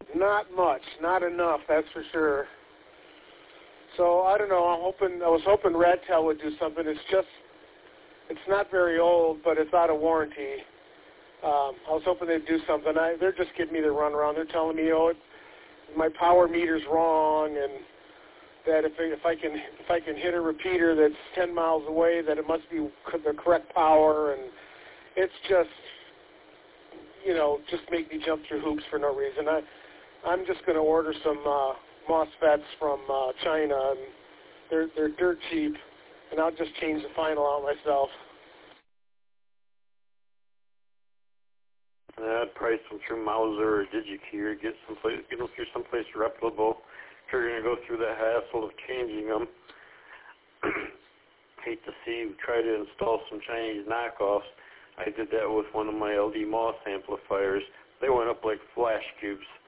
Not much, not enough, that's for sure. So I don't know. I was hoping Radtel would do something. It's not very old, but it's out of warranty. I was hoping they'd do something. They're just giving me the runaround. They're telling me, my power meter's wrong, and that if I can hit a repeater that's 10 miles away, that it must be the correct power, and it's just just make me jump through hoops for no reason. I'm just going to order some MOSFETs from China, and they're dirt cheap, and I'll just change the final out myself. I'd price them through Mauser or DigiKey, or get them through someplace reputable. If you're going to go through the hassle of changing them, hate to see you try to install some Chinese knockoffs. I did that with one of my LD MOS amplifiers. They went up like flash cubes.